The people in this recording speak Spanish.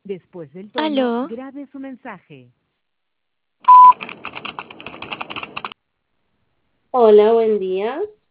Después del tono, Aló, grabe su mensaje. Hola, buen día.